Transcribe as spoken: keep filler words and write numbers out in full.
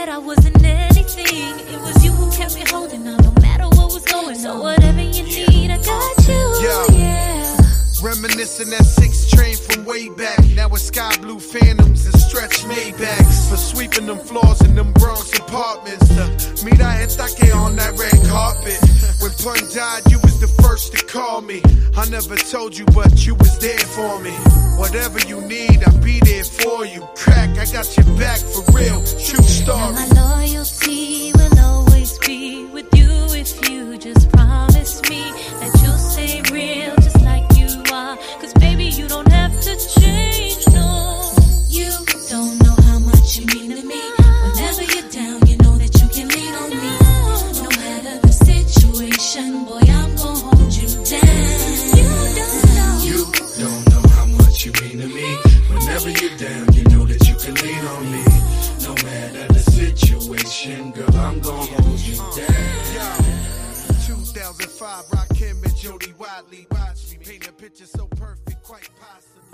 that I wasn't anything. It was you who kept me holding on, no matter what was going on. So whatever you need, I got you. Yeah. Yeah. Reminiscing that six train from way back. Now it's sky blue phantoms and stretch Maybachs. For sweeping them floors in them Bronx apartments. To meet I estaque on that red carpet. When Pun died, you was the first to call me. I never told you, but you was there for me. Whatever you need, I'll be there for you. Crack, I got your back for real. True story. And my loyalty will always be with you if you just promise me that you'll stay real just like you are. Cause baby, you don't have to change, no. You don't know how much you mean to me. Whenever you're down, you know that you can lean on me. No matter the situation, boy, I'm gonna hold you down. You don't know. You don't know how much you mean to me. Whenever you're down, you know that you can lean on me. No matter the situation, girl, I'm gonna hold you down. two thousand five, Rakim and Jody Watley. Watch me paint a picture so perfect, quite possible.